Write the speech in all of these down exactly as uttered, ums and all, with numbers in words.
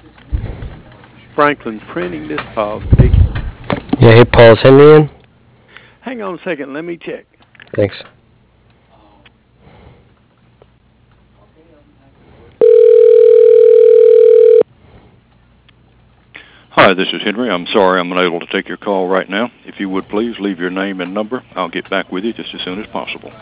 Franklin Printing, this Paul speaking. Yeah, hey Paul, is Henry in? Hang on a second, let me check. Thanks. Hi, this is Henry. I'm sorry I'm unable to take your call right now. If you would please leave your name and number, I'll get back with you just as soon as possible.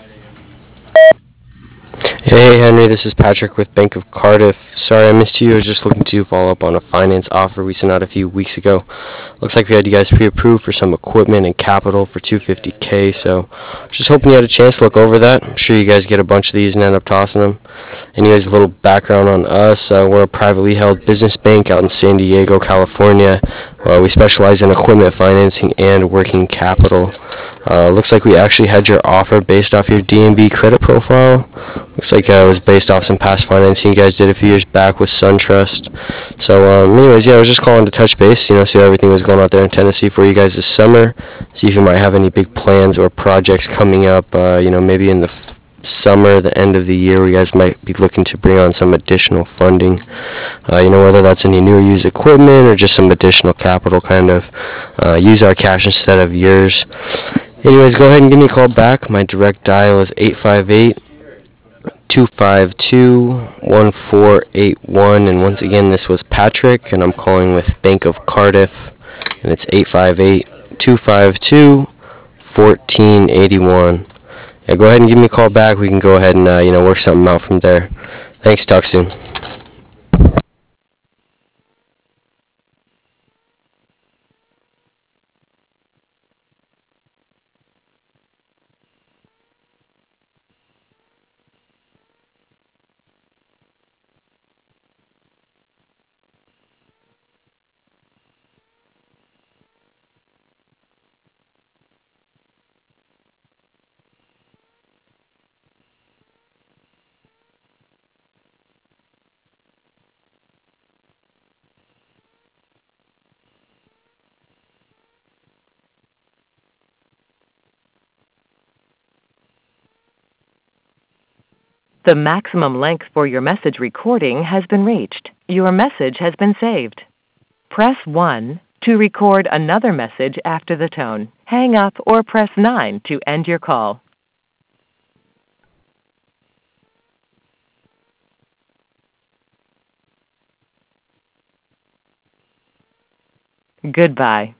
Hey Henry, this is Patrick with Bank of Cardiff. Sorry I missed you. I was just looking to follow up on a finance offer we sent out a few weeks ago. Looks like we had you guys pre-approved for some equipment and capital for two hundred fifty K, so just hoping you had a chance to look over that. I'm sure you guys get a bunch of these and end up tossing them. Anyways, a little background on us. Uh, we're a privately held business bank out in San Diego, California. Uh, we specialize in equipment financing and working capital. Uh, looks like we actually had your offer based off your D N B credit profile. Looks like uh, it was based off some past financing you guys did a few years back with SunTrust. So, um, anyways, yeah, I was just calling to touch base, you know, see how everything was going out there in Tennessee for you guys this summer. See if you might have any big plans or projects coming up, uh, you know, maybe in the f- summer, the end of the year, you guys might be looking to bring on some additional funding. Uh, you know, whether that's any new or used equipment or just some additional capital, kind of uh, use our cash instead of yours. Anyways, go ahead and give me a call back. My direct dial is eight five eight, two five two, one four eight one. And once again, this was Patrick, and I'm calling with Bank of Cardiff, and it's eight five eight, two five two, one four eight one. Yeah, go ahead and give me a call back. We can go ahead and, uh, you know, work something out from there. Thanks. Talk soon. The maximum length for your message recording has been reached. Your message has been saved. Press one to record another message after the tone. Hang up or press nine to end your call. Goodbye.